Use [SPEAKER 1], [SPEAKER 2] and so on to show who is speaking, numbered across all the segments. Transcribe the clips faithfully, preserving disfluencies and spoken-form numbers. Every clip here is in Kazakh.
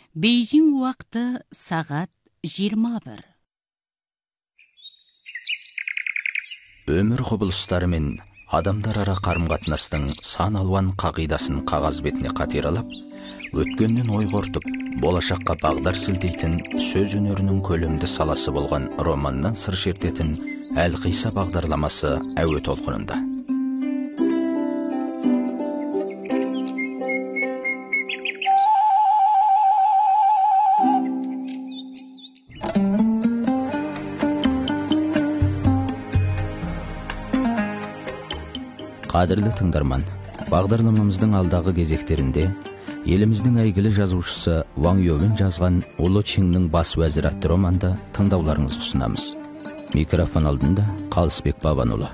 [SPEAKER 1] Бейжің уақыты сағат жиырма бір.
[SPEAKER 2] Өмір құбылыстары мен адамдар ара қарым-қатынастың сан алуан қағидасын қағаз бетіне қатералап, өткеннен ой қортып, болашаққа бағдар сілтейтін сөз өнерінің көлемді саласы болған романнан сыр шертетін Әлқиса бағдарламасы әуе толқынында. Қадірлі тыңдарман, бағдарламамыздың алдағы кезектерінде еліміздің әйгілі жазушысы Ван Ювен жазған Ұлы Чиннің бас уәзірі атты романды тыңдауларыңызға ұсынамыз. Микрофон алдында Қалысбек Бабанұлы.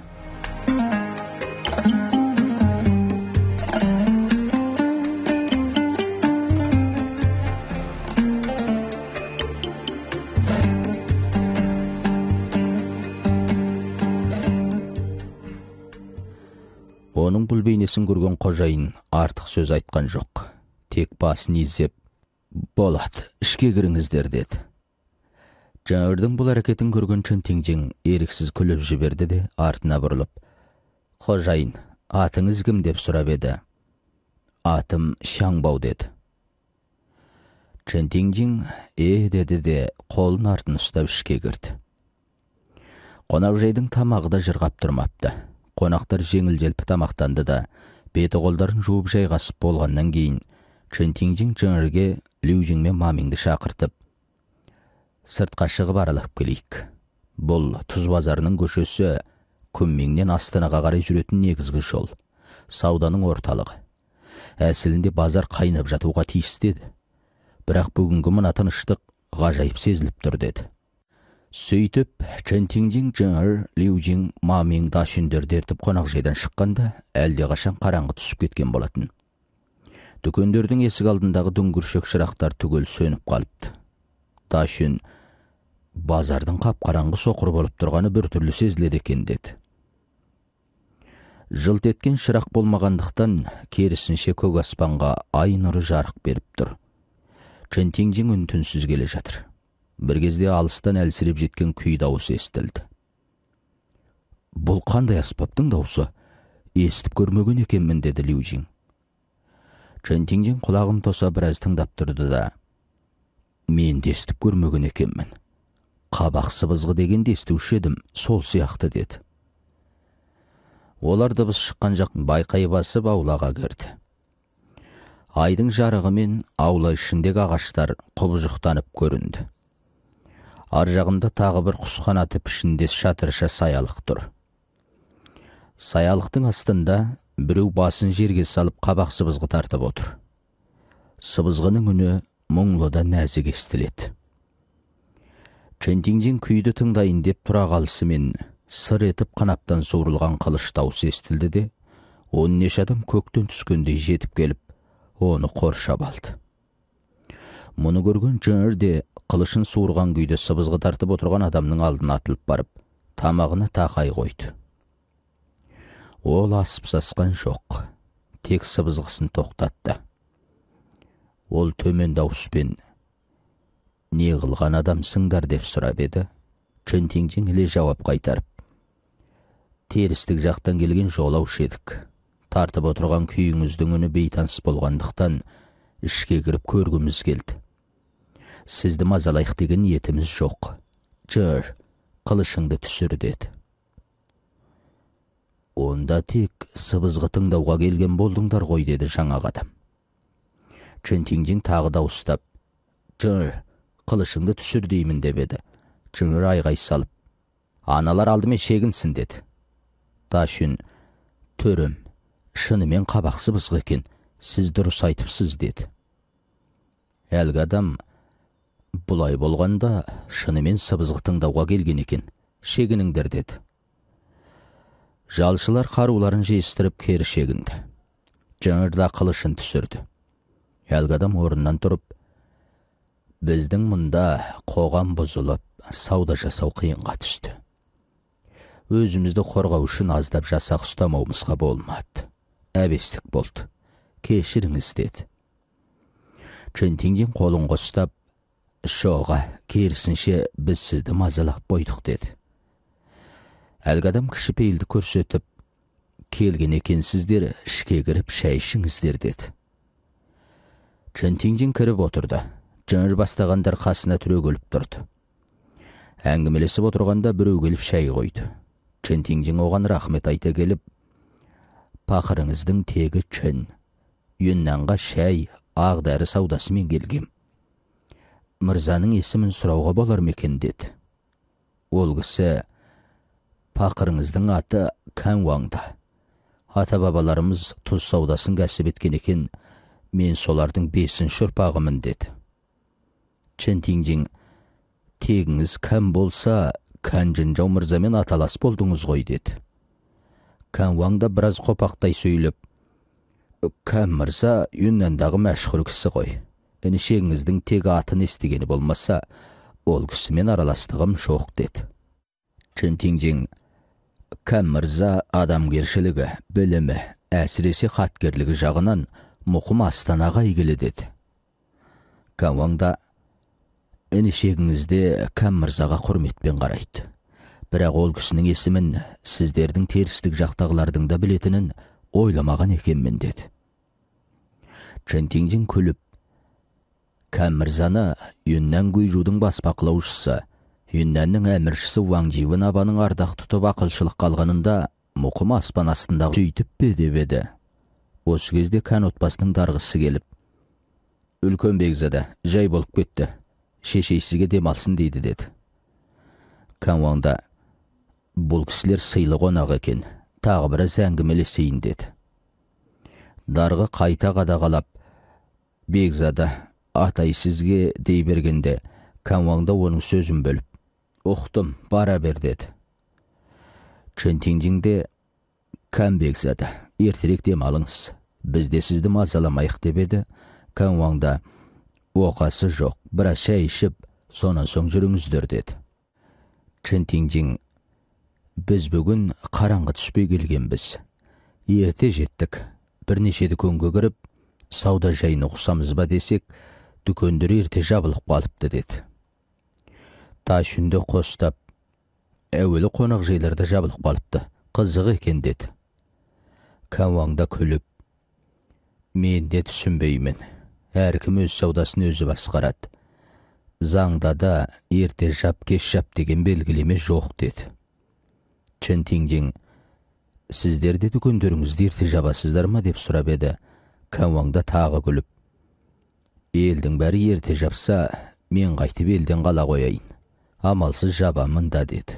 [SPEAKER 2] Оның бұл бейнесін көрген қожайын артық сөз айтқан жоқ. Тек басын изеп, «Болады, ішке кіріңіздер» деді. Жаңырдың бұл әрекетін көрген Чынтеңжең еріксіз күліп жіберді де артына бұрылып, «Қожайын, атыңыз кім?» деп сұрап еді. «Атым Шаңбау» деді. Чынтеңжең «Е» деді де қолын артын ұстап ішке кірді. Қонақжайдың тамағы да жырғап тұрмапты. Қонақтар жеңіл-желпі тамақтанды да, беті қолдарын жуып жайғасып болғаннан кейін, Чынтеңжең Жаңырге Лю-Жing мен Ма-Мingді шақыртып, «Сыртқа шығып аралап келейік. Бұл Тұз базарының көшесі Күнмеңнен Астанаға қарай жүретін негізгі жол, сауданың орталығы. Әсілінде базар қайнап жатуға тиіс деді. Бірақ бүгінгі мына тыныштық ғажайып сезіліп тұр» деді. Сөйтіп, Чынтеңжең Жаңыр, Лю-Жing, Ма-Мing, Дашүндер дертіп қонақжайдан шыққанда, әлде қашан қараңғы түсіп кеткен болатын. Дүкендердің есік алдындағы дүңгіршек шырақтар түгел сөніп қалыпты. Дашүн, базардың қап-қараңғы соқыр болып тұрғаны бір түрлі сезіледі екен деді. Жылт еткен шырақ болмағандықтан, керісінше көк аспанға ай нұры жарық беріп тұр. Чынтеңжең үн-түнсіз келе жатыр. Бір кезде алыстан әлсіреп жеткен күй дауысы естілді. «Бұл қандай аспаптың дауысы? Естіп көрмеген екенмін» деді Лю-Жing. Чынтеңжең құлағын тоса біраз тыңдап тұрды да, «Мен де естіп көрмеген екенмін. Қабақ сыбызғы дегенде естуші едім, сол сияқты» деді. Олар дыбыс шыққан жақтан байқай басып аулаға кірді. Айдың жарығы мен аула ішіндегі ағаштар құбыжықтанып көрінді. Ар жағында тағы бір құсқанаты пішіндес шатырша саялық тұр. Саялықтың астында біреу басын жерге салып қабақ сыбызғы тартып отыр. Сыбызғының үні мұңлы да нәзік естіледі. Чынтеңжең күйді тыңдайын деп тұра қалысымен сыр етіп қанаптан суырылған қылыш даусы естілді де, он неше адам көктен түскендей жетіп келіп, оны қоршап алды. Мұны көрген Жаңыр де қылышын суырған күйде сыбызғы тартып отырған адамның алдына атылып барып, тамағына тақай қойды. Ол асып сасқан жоқ, тек сыбызғысын тоқтатты. Ол төмен дауыспен, «Не қылған адамсыңдар?» деп сұрап еді. Чынтеңжең іле жауап қайтарып, «Терістік жақтан келген жолаушы едік. Тартып отырған күйіңіздің үні бейтаныс болғандықтан, ішке кіріп көргіміз келді. Сізді мазалайық деген ниетіміз жоқ. Жыр, қылышыңды түсір» деді. «Онда тек сыбызғы тыңдауға келген болдыңдар ғой» деді жаңағы адам. Чынтеңжең тағы дауыстап, «Жыр, қылышыңды түсір деймін» деп еді. Жаңыр айғай салып, «Аналар алдымен шегінсін» деді. Дашүн, «Төрім, шынымен қабақ сыбызғы екен, сіз дұрыс айтыпсыз» деді. Әлгі адам, «Бұлай болғанда шынымен сыбызғы тыңдауға келген екен, шегініңдер» деді. Жалшылар қаруларын жейістіріп кері шегінді. Жаңыр да қылышын түсірді. Әлгі адам орнынан тұрып, «Біздің мұнда қоғам бұзылып, сауда жасау қиынға түсті. Өзімізді қорғау үшін аздап жасақ ұстамауымызға болмады. Әбестік болды. Кешіріңіз» деді. Чентиңден қолын қостап, «Шоға, керісінше біз сізді мазалап бойдық» деді. Әлгі адам кішіпейілді көрсетіп, «Келген екенсіздер, ішке кіріп шай ішіңіздер» деді. Чентиңден кіріп отырды. Жыңыр бастағандар қасына түрегеліп тұрды. Әңгімелесіп отырғанда біреу келіп шай қойды. Чентиңден оған рахмет айта келіп, «Пақырыңыздың тегі Чен. Юннанға шай, ақ дәрі саудасымен келгем. Мырзаның есімін сұрауға болар мекен» деді. Ол кісі, «Пақырыңыздың аты Кәнуаңда. Ата-бабаларымыз тұз саудасын кәсіп еткен екен, мен солардың бесінші ұрпағымын» деді. Чентиңден, «Тегіңіз кән болса, Кәнжінжау мырзамен аталас болдыңыз ғой» деді. Кәнуаңда біраз қопақтай сөйлеп, «Кән мырза Юннандағы мәшһүр кісі ғой. Інішеңіздің тегі атын естігені болмаса, ол кісімен араластығым жоқ» деді. Чентиңден, «Кән мырза адамгершілігі, білімі, әсіресе қаткерлігі жағынан мұқым Астанаға игілі» деді. Кәнуаңда, «Інішегіңізде Кән мырзаға құрметпен қарайды. Бірақ ол кісінің есімін сіздердің терістік жақтағылардың да білетінін ойламаған екенмін» деді. Чентиңден күліп, «Кән мырзаны Юннан Гуйжудың бас бақылаушысы, Юннанның әміршісі Ваң Живын абаның ардақ тұтып ақылшылық қалғанында мұқым аспан астында сөйтіп бе» деп еді. Осы кезде Кән отбасының дарғысы келіп, «Үлкен бекзада, жай болып кетті. Шешейсізге демалсын» дейді деді. Кәнуаңда, «Бұл кісілер сыйлы қонақ екен, тағы біраз әңгімелесейін» деді. Дарғы қайта қадағалап, «Бекзада, атай сізге» дей бергенде, Кәнуаңда оның сөзін бөліп, «Ұқтым, бара бер» деді. Чентиңден, «Кән бекзада, ертерек демалыңыз, бізде сізді мазаламайық» деп еді. Кәнуаңда, «Оқасы жоқ, біраз шай ішіп, сонан соң жүріңіздер» деді. Чентиңден, «Біз бүгін қараңғы түспей келгенбіз. Ерте жеттік. Бірнеше дүкенге кіріп, сауда жайын ұқсамыз ба десек, дүкендер ерте жабылып қалыпты» деді. Ташүнді қостап, «Әуелі қонақ жайларда жабылып қалыпты. Қызық екен» деді. Кәнуаңда күліп, «Мен де түсінбеймін. Әркім өз саудасын өзі басқарады. Заңда да ерте жап, кеш жап деген белгілеме жоқ» деді. Чентиңден, «Сіздерде дүкендеріңізді ерте жабасыздар ма?» деп сұрап еді. Кәнуаңда тағы күліп, «Елдің бәрі ерте жапса, мен қайтып елден қала қояйын. Амалсыз жабамын да» деді.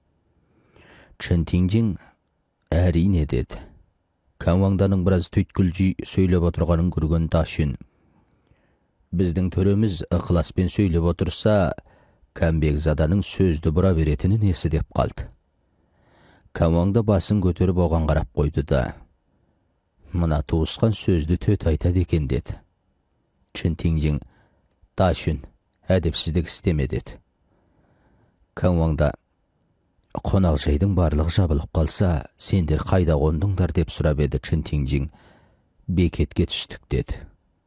[SPEAKER 2] Чентиңден, «Әрине» деді. Кәнуаңданың біраз түйткілжүй сөйлеп отырғанын көрген Ташүн, «Біздің төреміз ықыласпен сөйлеп отырса, Кән бекзаданың сөзді бұра беретіні несі» деп қалды. Кәнуаңда басын көтеріп оған қарап қойды да, «Мына туысқан сөзді төт айтады екен» деді. Чентиңден, «Ташүн, әдепсіздік істеме» деді. Кәнуаңда, «Қонақ жайдың барлығы жабылып қалса, сендер қайда қондыңдар?» деп сұрап еді. Чентиңден, «Бекетке түстік» деді.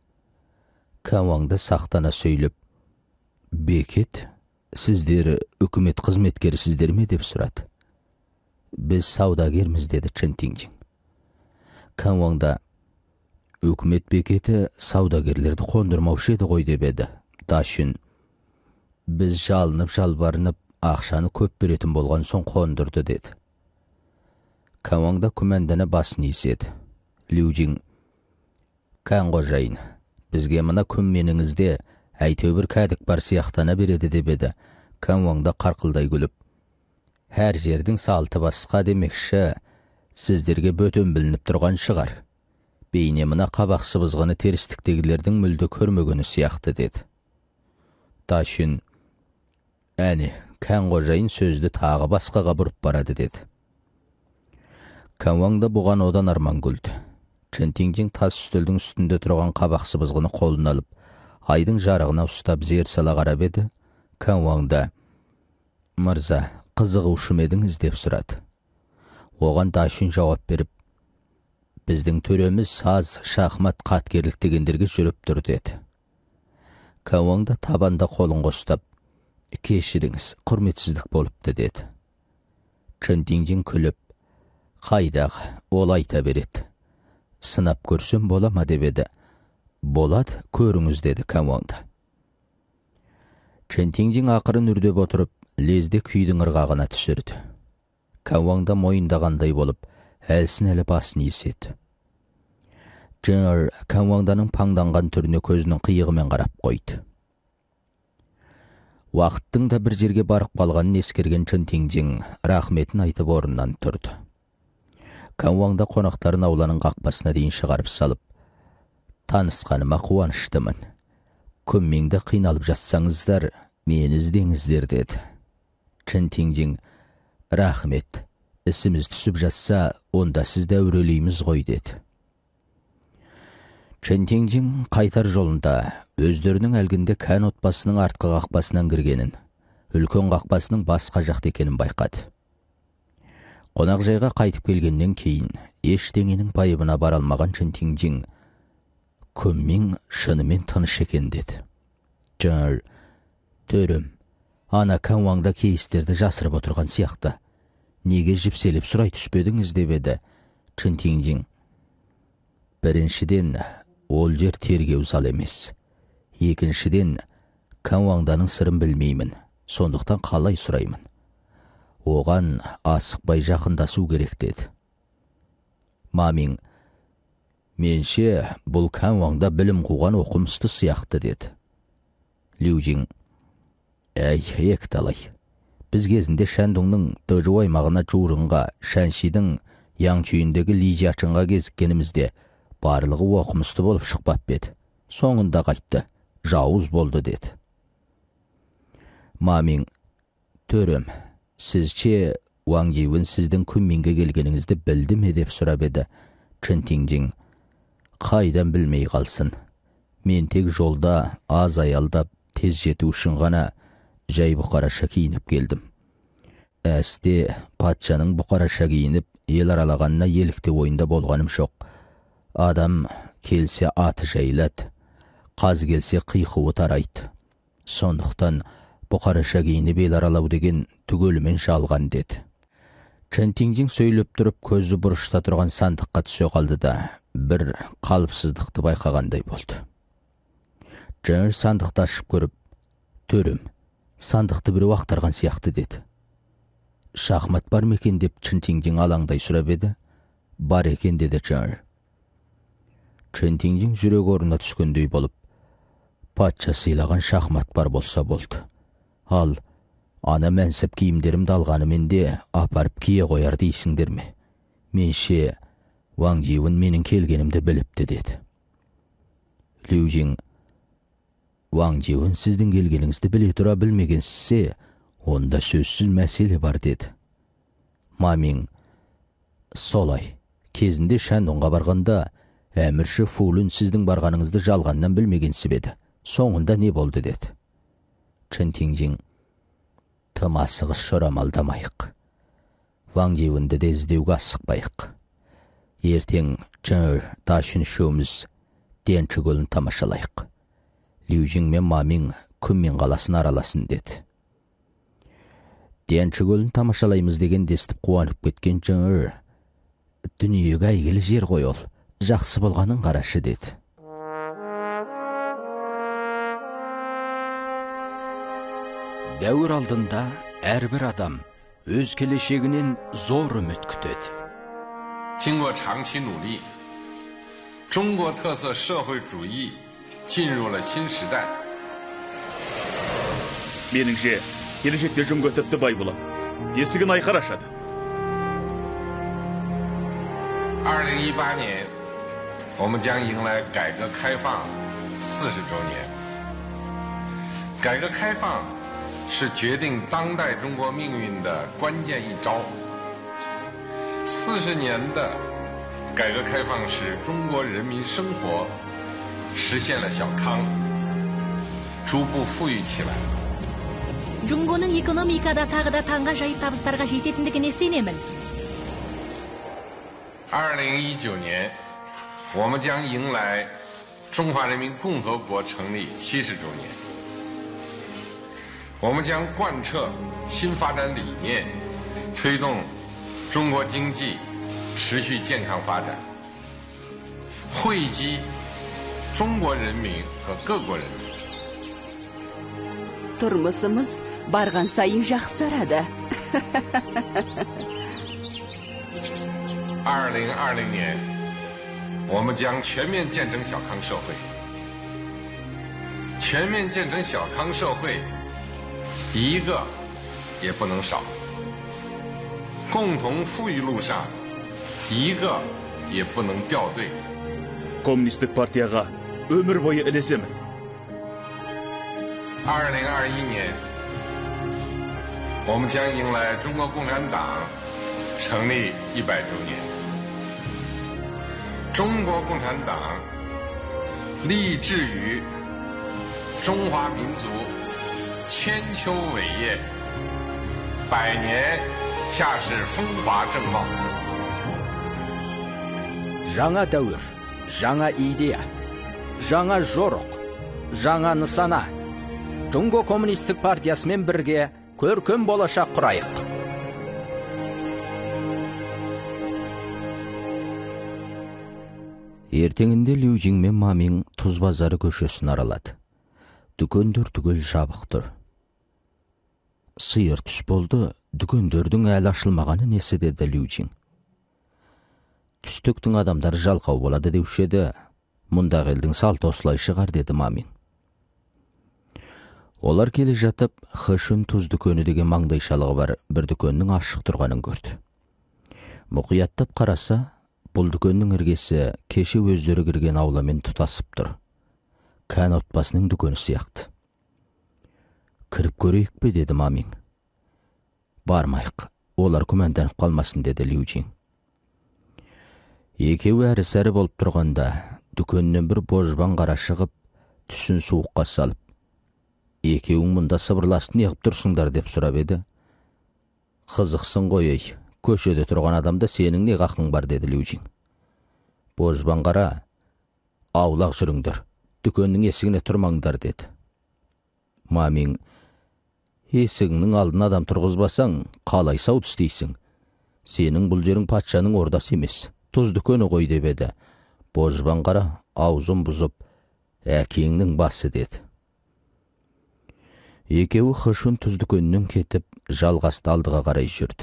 [SPEAKER 2] Кәнуаңда сақтана сөйлеп, «Бекет, сіздер үкімет қызметкерісіздер ме?» деп сұрады. «Біз саудагерміз» деді Чентиңден. Кәнуаңда, «Үкімет бекеті саудагерлерді қондырмаушы еді ғой» деп еді. Ташүн, «Біз жалынып жалбарынып, ақшаны көп беретін болған соң қондырды» деді. Кәнуаңда күмәндана басын изеді. Лючин, «Кән қожайын, бізге мына күмменіңізде әйтеуір кәдік бар сияқтана береді» деп еді. Кәнуаңда қарқылдай күліп, «Әр жердің салты басқа демекші, сіздерге бөтен білініп тұрған шығар. Бейне мына қабақ сыбызғаны терістіктегілердің мүлді көрмегені сияқты» деді. Ташүн, «Әне, Кән қожайын сөзді тағы басқаға бұрып барады» деді. Кәнуаңда бұған одан арман күлді. Чентиңден тас үстелдің үстінде тұрған қабақ сыбызғыны қолын алып, айдың жарығына ұстап зер сала қарап еді. Кәнуаңда, «Мырза, қызығушы ма едіңіз?» деп сұрады. Оған Ташүн жауап беріп, «Біздің төреміз саз, шахмат, қаткерлік дегендерге жүріп тұр» деді. Кауаң да табанда қолын қостап, кешіріңіз, құрметсіздік болыпты деді. Чынтиңжин күліп, қайдағы, ол айта береді. Сынап көрсем бола ма деп еді. Болады, көріңіз деді Кауаңда. Чынтиңжин ақырын үрдеп отырып, лезде күйдің ырғағына түсірді. Кауаңда мойындағандай болып, әлсін әлі басын еседі. Джыңыр Кауаңданың паңданған түріне көзінің қиығымен қарап қойды. Уақыттың да бір жерге барып қалғанын ескерген Чынтиңжин рахметін айтып орнынан тұрды. Кауаңда қонақтарын ауланың қақпасына дейін шығарып салып, танысқаныма қуаныштымын. Көммеңді қиналып жатсаңыздар, мені іздеңіздер деді. Чынтиңжин, рахмет, ісіміз түсіп жатса, онда сізді әурелейміз ғой деді. Чынтиңжин қайтар жолында өздерінің әлгінде кән отбасының артқы қақпасынан кіргенін, үлкен қақпасының басқа жақта екенін байқады. Қонақжайға қайтып келгеннен кейін ештеңенің байыбына бара алмаған Чынтиңжин көммең шынымен тыныш екен деді. Жаңыр, төрім, ана Кауаңда кейістерді жасырып отырған сияқты. Неге жіпселеп сұрай түспедіңіз деп еді. Чынтиңжин, біріншіден, ол жер тергеу зал емес. Екіншіден, Кауаңданың сырын білмеймін, сондықтан қалай сұраймын. Оған асықпай жақындасу керек деді. Мамин, менше бұл Кауаңда білім қуған оқымысты сияқты деді. Лючжин, әй, екталай. Біз кезінде Шәндуңның Дыжу аймағына Чурынға, Шәншидің Яңчүйіндегі Лижачынға кезіккенімізде барлығы оқымысты болып шықпап беді. Соңында қайтты, жауыз болды деді. Мамин, төрім, сізше Уаңжиуін сіздің Күнменге келгеніңізді білді ме деп сұрап еді. Чынтиңжин, қайдан білмей қалсын. Мен тек жолда аз аялдап тез жету үшін ғана жай бұқараша киініп келдім. Әсте патшаның бұқараша киініп ел аралағанына елікте ойында болғаным жоқ. Адам келсе аты жайлады, қаз келсе қиқуы тарайды. Сондықтан бұқараша киініп ел аралау деген түгелімен жалған деді. Чынтиңжин сөйлеп тұрып көзі бұрышта тұрған сандыққа түсе қалды да, бір қалыпсыздықты байқағандай болды. Жаңыр сандықты ашып көріп, төрім, сандықты біреу ақтарған сияқты деді. Шахмат бар ма екен деп Чынтиңжин алаңдай сұрап еді. Бар екен деді Жаңыр. Чынтиңжин жүрек орнына түскендей болып, патша сыйлаған шахмат бар болса болды. Ал ана мәнсіп киімдерімді алғанымен де апарып кие қояр дейсіңдер ме? Менше Уаңжиуін менің келгенімді біліпті деді. Лючжин, Уаңжиуін сіздің келгеніңізді біле тұра білмегенсізсе, онда сөзсіз мәселе бар деді. Мамин, солай, кезінде Шәндуңға барғанда, әмірші Фулун сіздің барғаныңызды жалғаннан білмегенсіп еді. Соңында не болды деді. Чынтиңжин, тым асығыс жорамалдамайық. Уаңжиуінді де іздеуге асықпайық. Ертең Жаңыр Дашын үшеуміз Денчі көлін тамашалайық. Лючжин мен Мамин Күнмен қаласын араласын деді. Денчі көлін тамашалаймыз деген дестіп қуанып кеткен Жаңыр, дүниеге әйгілі жер ғой ол, жақсы болғанын қарашы деді. Дәуір алдында әрбір адам өз келешегінен зор үміт күтеді.
[SPEAKER 3] 经过长期努力，中国特色社会主义进入了新时代。
[SPEAKER 4] Меніңше, келешекте Жұңго тіпті бай болады. Есігін айқар ашады.
[SPEAKER 3] 二零一八年，我们将迎来改革开放四十周年。改革开放是决定当代中国命运的关键一招。四十年的改革开放使中国人民生活实现了小康，逐步富裕起来。
[SPEAKER 5] Жұңғоның экономикада тағы да таңға жайып табыстарға жететіндігіне сенемін.
[SPEAKER 3] 二零一九年，我们将迎来中华人民共和国成立七十周年，我们将贯彻新发展理念，推动中国经济持续健康发展，惠及中国人民和各国人民。
[SPEAKER 6] Turmusimiz bargan sayin yaxsaradi.
[SPEAKER 3] 二零二零年，我们将全面建成小康社会。全面建成小康社会，一个也不能少。共同富裕路上，一个也不能掉队。
[SPEAKER 4] Коммунистік партияға өмір бойы ілесемін.
[SPEAKER 3] 二零二一年，我们将迎来中国共产党成立一百周年。中国共产党立志于中华民族千秋伟业，百年恰是风华正茂。
[SPEAKER 2] Жаңа дәуір, жаңа идея, жаңа жорық, жаңа нысана. Жонго коммунистік партиясымен бірге көркем болашақ құрайық. Ертеңінде Лю Жин мен Ма Мин Тұз базары көшесін аралады. Дүкендер түгел жабық тұр. Сиыр түс болды, дүкендердің әлі ашылмағаны несі деді Лю Жин. Түстіктің адамдары жалқау болады деуші еді, мұндағы елдің салты осылай шығар деді Ма Мин. Олар келе жатып, Хэшун тұз дүкені деген маңдайшалығы бар бір дүкеннің ашық тұрғанын көрді. Мұқияттап қараса, бұл дүкеннің іргесі кеше өздері кірген ауламен тұтасып тұр. Кән отбасының дүкені сияқты. Кіріп көрейік пе деді Ма Мин. Бармайық, олар күмәнданып қалмасын деді Лю Жин. Екеуі әрі-сәрі болып тұрғанда, дүкеннен бір божбан қара шығып, түсін суыққа салып, екеуің мұнда сыбырласын еғіп тұрсыңдар деп сұрап еді. Қызықсын ғой ей, көшеде тұрған адамда сенің не қақың бар деді Лю Жин. Божбан қара, аулақ жүріңдер, дүкеннің есігіне тұрмаңдар деді. Ма Мин, есігіңнің алдын адам тұрғызбасаң, қалай сауд істейсің? Сенің бұл жерің патшаның ордасы емес, тұз дүкені ғой деп еді. Божбан қара, аузын бұзып, әкеңнің басы деді. Екеуі Хэшун тұз дүкенінен кетіп, жалғасты алдыға қарай жүрді.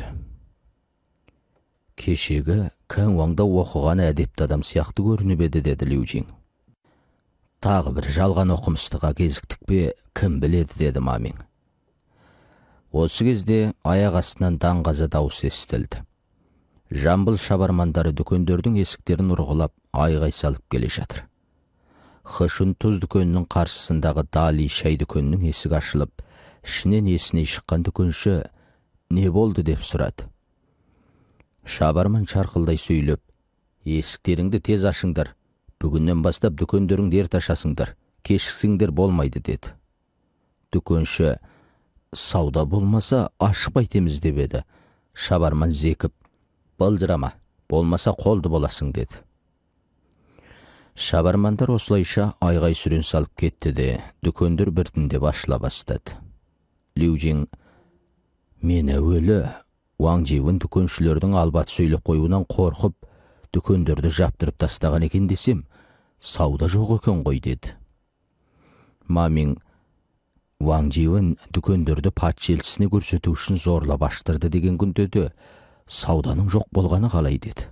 [SPEAKER 2] Кешегі Кәнуаңда оқыған әдепті адам сияқты көрініп еді деді Лю Жин. Тағы бір жалған оқымыстыға кезіктік пе, кім біледі деді Ма Мин. Осы кезде аяқ астынан даңғаза дауыс естілді. Жамбыл шабармандары дүкендердің есіктерін ұрғылап, айғай салып келе жатыр. Хэшун тұз дүкенінің қарсысындағы Дали шай дүкенінің есігі ашылып, ішінен есіне шыққан дүкенші не болды деп сұрады. Шабарман шарқылдай сөйлеп, есіктеріңді тез ашыңдар, бүгіннен бастап дүкендеріңді ерте ашасыңдар, кешіксеңдер болмайды деді. Дүкенші, сауда болмаса ашып айтеміз деп еді. Шабарман зекіп, былжырама, болмаса қолды боласың деді. Шабармандар осылайша айғай сүрен салып кетті де, дүкендер біртіндеп ашыла бастады. Лю Жин, мен әуелі Ваң Живен дүкеншілердің албат сөйлеп қоюынан қорқып, дүкендерді жаптырып тастаған екен десем, сауда жоқ екен ғой деді. Ма Мин, Ваң Живен дүкендерді патша елшісіне көрсету үшін зорлап аштырды деген күндеді, сауданың жоқ болғаны қалай деді.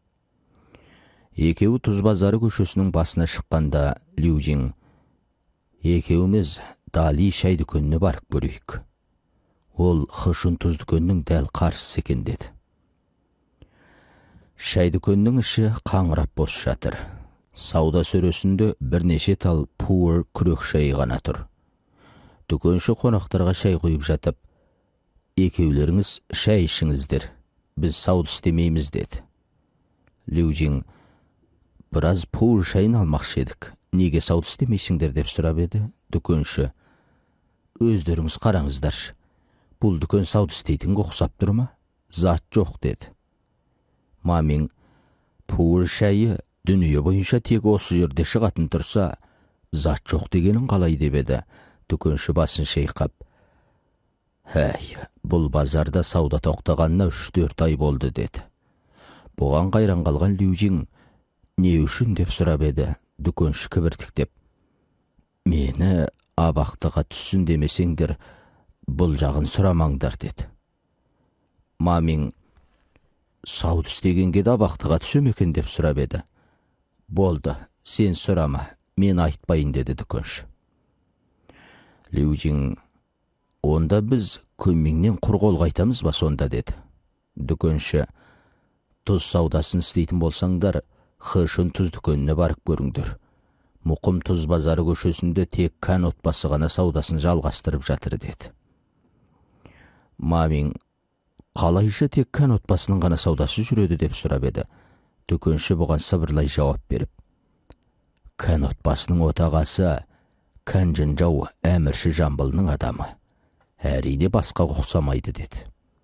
[SPEAKER 2] Екеуі Тұз базары көшесінің басына шыққанда Лю Жин, екеуіміз Дали шай дүкеніне барып көрейік. Ол Хэшун тұз дүкенінің дәл қарсысы екен деді. Шай дүкенінің іші қаңырап бос жатыр. Сауда сөресінде бірнеше тал пуыр күрек шай ғана тұр. Дүкенші қонақтарға шай құйып жатып, екеулеріңіз шай ішіңіздер, біз сауда істемейміз деді. Лю Жин, біраз пуыр шайын алмақшы едік, неге сауда істемейсіңдер деп сұрап еді. Дүкенші, өздеріңіз қараңыздаршы, бұл дүкен сауда істейтінге ұқсап тұр ма? Зат жоқ деді. Ма Мин, пуыр шайы дүние бойынша тек осы жерде шығатын тұрса, зат жоқ дегенін қалай деп еді. Дүкенші басын шейқап: «Әй, бұл базарда сауда тоқтағанына үш төрт ай болды» деді. Бұған қайран қалған Лю-Жин: «Не үшін?» деп сұрап еді. Дүкенші кібіртіктеп: «Мені абақтыға түссін демесеңдер, бұл жағын сұрамаңдар» деді. Мамин: «Сауд істегенге де абақтыға түсем екен?» деп сұрап еді. «Болды, сен сұрама, мен айтпайын» деді дүкенші. Лю-Жин: «Онда біз көмеңнен құр қол қайтамыз ба сонда?» деді. Дүкенші: «Тұз саудасын істейтін болсаңдар, Хэшун тұз дүкеніне барып көріңдер. Мұқым тұз базары көшесінде тек Кан отбасы ғана саудасын жалғастырып жатыр» деді. Мамин: «Қалайша тек Кан отбасының ғана саудасы жүреді?» деп сұрап еді. Дүкенші бұған сыбырлай жауап беріп: «Кан отбасының отағасы Кан Жинжау әмірші Жамбылның адамы. Әрине басқа ұқсамайды» деді.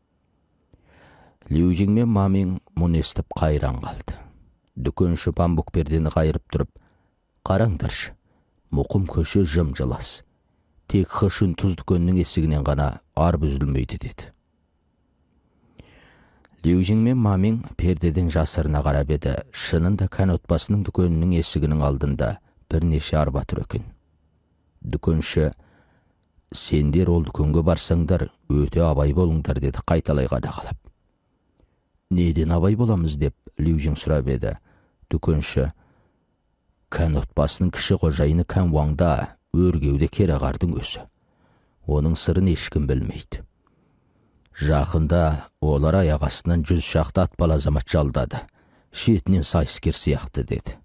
[SPEAKER 2] Лю-Жин мен Мамин мұны естіп қайран қалды. Дүкенші памбук пердені қайырып тұрып: «Қараңдаршы, мұқым көше жым-жылас. Тек Хэшун тұз дүкенінің есігінен ғана арб үзілмейді» деді. Лю-Жин мен Мамин пердеден жасырына қарап еді. Шынында Кан отбасының дүкенінің есігінің алдында бірнеше арба тұр екен. Дүкенші: «Сендер ол дүкенге барсаңдар, өте абай болыңдар» деді қайталай қадағалап. «Неден абай боламыз?» деп Лю-Жин сұрап еді. Дүкенші: «Кан отбасының кіші қожайыны Кан Уаңда өргеуде кереғардың өсі. Оның сырын ешкім білмейді. Жақында олар аяқ астынан жүз шақты атпал азамат жалдады. Шетінен сайыскер сияқты» деді.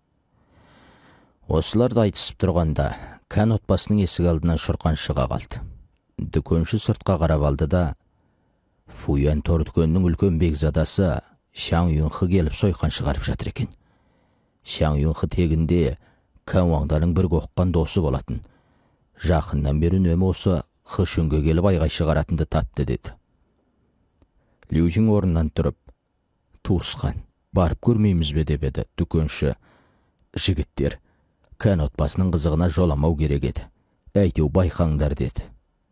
[SPEAKER 2] Осыларды айтысып тұрғанда Кан отбасының есік алдынан Шұрқан шыға қалды. Дүкенші сыртқа қарап алды да: «Фуян тор дүкенінің үлкен бекзадасы Шаң Юнхы келіп сойқан шығарып жатыр екен. Шаң Юнхы тегінде Кан Уаңданың бір қоққан досы болатын. Жақыннан бері нөмі осы Хэшунге келіп айғай шығаратынды тапты» деді. Лю-Жин орнынан тұрып: «Туысқан, барып көрмейміз бе?» деп еді. Дүкенші: «Жігіттер, Кан отбасының қызығына жоламау керек еді. Әйтеу байқаңдар» деді.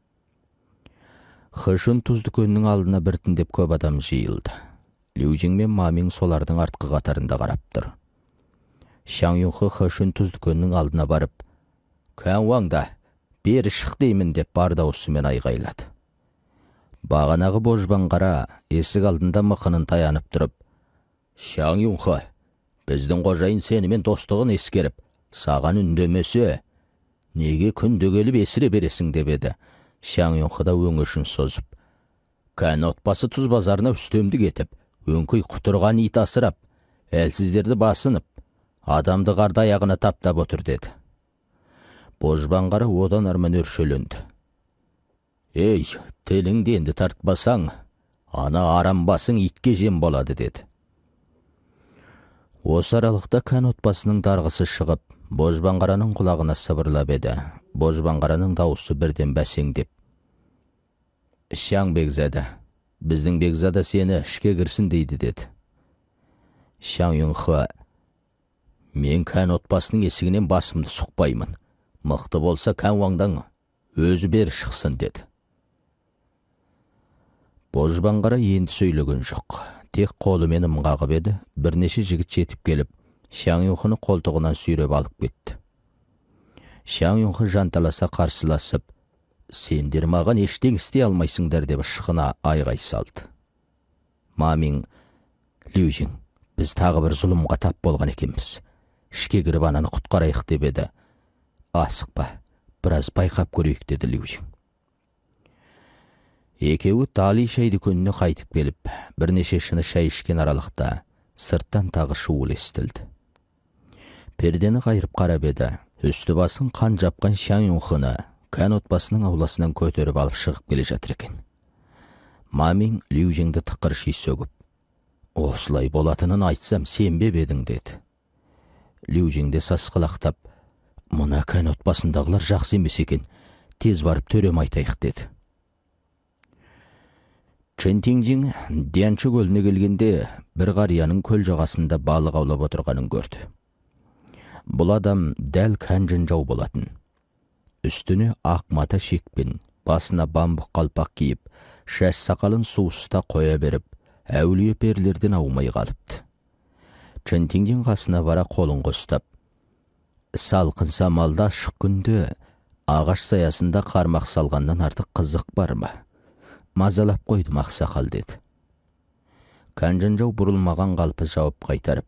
[SPEAKER 2] Хэшун тұз дүкенінің алдына біртіндеп көп адам жиылды. Лю-Жин мен Мамин солардың артқы қатарында қарап тұр. Шаң Юнхы Хэшун тұз дүкенінің алдына барып: «Кан Уаңда, бері шық деймін» деп бар даусымен айғайлады. Бағанағы божбан қара есік алдында мықынын таянып тұрып: «Шаң Юнхы, біздің қожайын сенімен достығын ескеріп, саған үндемесе, неге күнде келіп есіре бересің?» деп еді. Шаң Юнхы да өңешін созып: «Кан отбасы тұз базарына үстемдік етіп, өңкей құтырған ит асырап, әлсіздерді басынып, адамды қарды аяғына таптап отыр» деді. Божбан қара одан арман өршеленді. «Ей, тіліңді енді тартпасаң, ана арам басың итке жем болады» деді. Осы аралықта Кан отбасының дарғысы шығып, Божбан қараның құлағына сыбырлап еді. Божбан қараның дауысы бірден бәсеңдеп: «Шаң бекзада, біздің бекзада сені ішке кірсін дейді» деді. Шаң Юнхы: «Мен Кан отбасының есігінен басымды сұқпаймын. Мықты болса Кан Уаңдаң өзі бері шықсын» деді. Божбан қара енді сөйлеген жоқ. Тек қолымен ымғағып еді. Бірнеше жігіт жетіп келіп, Шаң Юнхыны қолтығынан сүйреп алып кетті. Шаң Юнхы жанталаса қарсыласып: «Сендер маған ештең істей алмайсыңдар» деп шықына айғай салды. Мамин: «Лю-Жин, біз тағы бір зұлымға тап болған екенбіз. Ішке кіріп ананы құтқарайық» деп еді. «Асықпа, біраз байқап көрейік» деді Лю-Жин. Екеуі Тали шай дүкеніне қайтып келіп, бірнеше шыны шай ішкен аралықта сырттан тағы шуыл естілді. Пердені қайырып қарап еді. Үсті басын қан жапқан Шаң Юнхыны Кан отбасының ауласынан көтеріп алып шығып келе жатыр екен. Мамин Лю-Жинді тықырши сөгіп: «Осылай болатынын айтсам сенбеп едің» деді. Лю-Жинді сасқылақтап: «Мұна Кан отбасындағылар жақсы емес екен, тез барып төрем айтайық» деді. Чентиңжиң Дянчы көліне келгенде бір қарияның көл жағасында балық аулап отырғанын көрді. Бұл адам дәл Кәнжінжау болатын. Үстіне ақ мата шекпен, басына бамбық қалпақ киіп, шаш сақалын суыста қоя беріп, әулие перлерден аумай қалыпты. Чентиңжиң қасына бара қолын қостап, салқын самалда ашық күнде ағаш саясында қармақ салғаннан артық қызық бар ма? Мазалап қойдым ақсақал деді. Кәнжінжау бұрылмаған қалпы жауап қайтарып,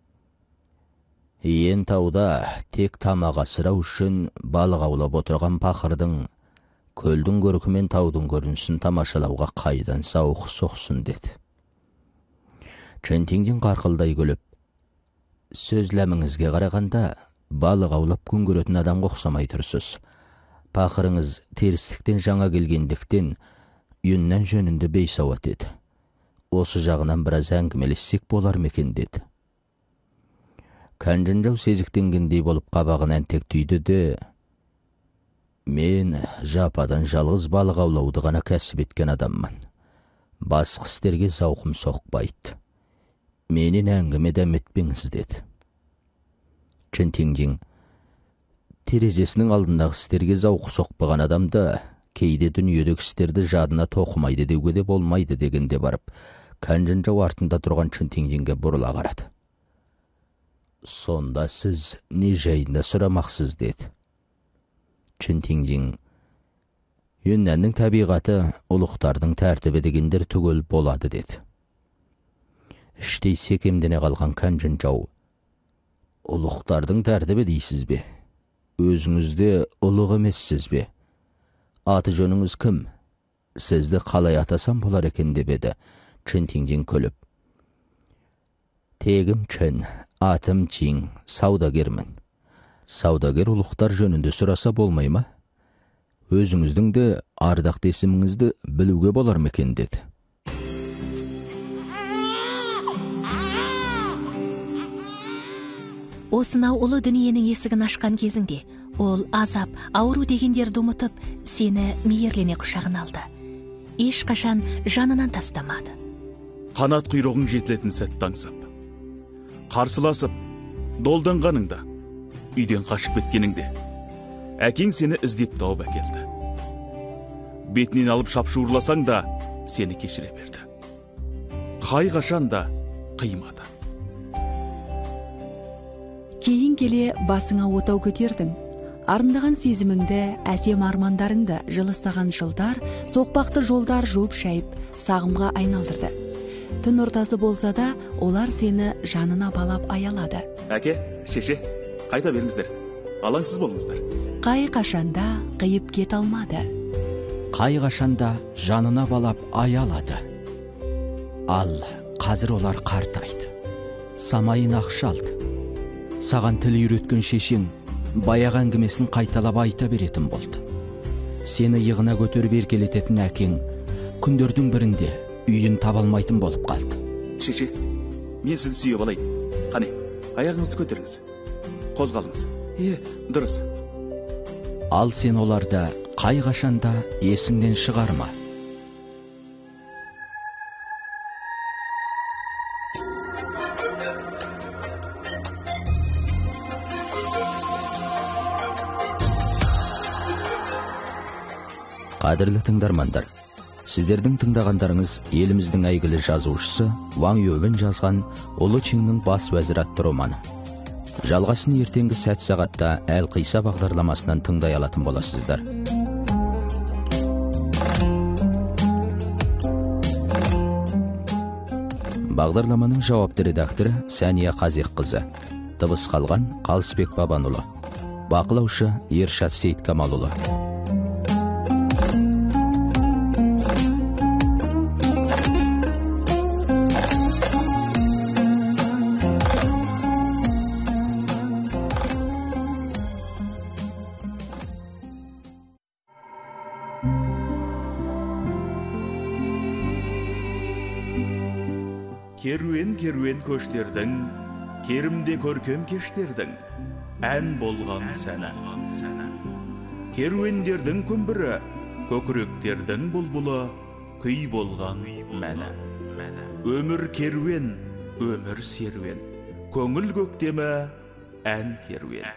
[SPEAKER 2] Иен тауда тек тамақ асырау үшін балық аулап отырған пақырдың көлдің көркімен таудың көрінісін тамашалауға қайдан сауық соқсын деді. Чентиңжиң қарқылдай күліп, сөзләміңізге қарағанда балық аулап күн көретін адамға ұқсамай тұрсыз. Пақырыңыз терістіктен жаңа келгендіктен үйіннен жөнінде бейсауат еді. Осы жағынан біраз әңгімелессек болар мекен деді. Кәнжінжау сезіктенгендей болып қабағын әнтек түйді де, мен жападан жалғыз балық аулауды ғана кәсіп еткен адаммын. Басқа істерге зауқым соқпайды. Менен әңгіме дәметпеңіз деді. Чентиңжиң, терезесінің алдындағы істерге зауқы соқпаған адамда кейде дүниедегі істерді жадына тоқымайды деуге де болмайды дегенде барып, Кәнжінжау артында тұрған Чентиңжинге бұрыла қарады. Сонда сіз не жайында сұрамақсыз деді. Чентиңжиң, Юннәннің табиғаты ұлықтардың тәртібі дегендер түгел болады деді. Іштей секемдене қалған Кәнжінжау, ұлықтардың тәртібі дейсіз бе? Өзіңізде ұлық емессіз бе? Аты жөніңіз кім? Сізді қалай атасам болар екен деп еді. Чентиңжиң күліп, тегім Чен, атым Чиң, саудагермін. Саудагер ұлықтар жөнінде сұраса болмай ма? Өзіңіздің де ардақты есіміңізді білуге болар мекен деді.
[SPEAKER 5] Осынау ұлы дүниенің есігін ашқан кезіңде, ол азап, ауру дегендерді ұмытып, сені мейірлене құшағын алды. Ешқашан жанынан тастамады.
[SPEAKER 4] Қанат құйрығың жетілетін сәтті аңсап, қарсыласып, долданғаныңда, үйден қашып кеткеніңде, әкең сені іздеп тауып әкелді. Бетінен алып шапшуырласаң да, сені кешіре берді. Қай қашан да қимады.
[SPEAKER 6] Кейін келе басыңа отау көтердің. Арындаған сезіміңді, әсем армандарыңды жылыстаған жылдар, соқпақты жолдар жуып шайып, сағымға айналдырды. Түн ортасы болса да, олар сені жанына балап аялады.
[SPEAKER 4] Әке, шеше, қайта беріңіздер. Алаңсыз болыңыздар.
[SPEAKER 6] Қай қашанда қиып кет алмады.
[SPEAKER 2] Қай қашанда жанына балап аялады. Ал қазір олар қартайды. Самайын ақшалды. Саған тіл үйреткен шешең баяқ әңгімесін қайталап айта беретін болды. Сені иығына көтеріп еркелететін әкең күндердің бірінде үйін табалмайтын болып қалды.
[SPEAKER 4] Шеше, мен сізді сүйіп алайын. Қане, аяғыңызды көтеріңіз. Қозғалыңыз. Е, дұрыс.
[SPEAKER 2] Ал сен оларды қай қашанда есіңнен шығарма. Қадірлі тыңдармандар, сіздердің тыңдағандарыңыз еліміздің әйгілі жазушысы Ваң Ювен жазған Ұлы Чиңнің бас уәзірі атты романы. Жалғасын ертеңгі сәт сағатта Әл-Қиса бағдарламасынан тыңдай алатын боласыздар. Бағдарламаның жауапты редакторы Сәния Қазиққызы. Дыбыс қалған Қалысбек Бабанұлы. Бақылаушы Ершат Сейткамалұлы.
[SPEAKER 4] Керуен-керуен көштердің, керімде көркем кештердің, ән болған сәні. Керуендердің күмбірі, көкіректердің бұлбұлы, күй болған мәні. Өмір керуен, өмір серуен, көңіл көктемі, ән керуен.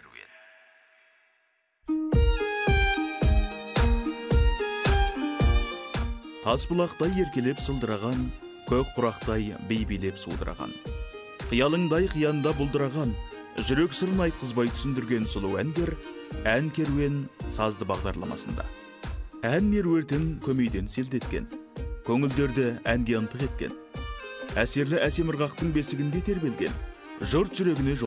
[SPEAKER 4] Тасбұлақтай еркелеп сылдыраған, көк құрақтай бейбелеп судыраған. Қиялыңдай қиянда бұлдыраған, жүрек сырын айтқызбай түсіндірген сұлу әндер ән керуен сазды бағдарламасында. Ән меруертін көмейден селдеткен, көңілдерді әнге ынтық еткен. Әсерлі әсем ырғақтың бесігінде тербелген, жұрт жүрегіне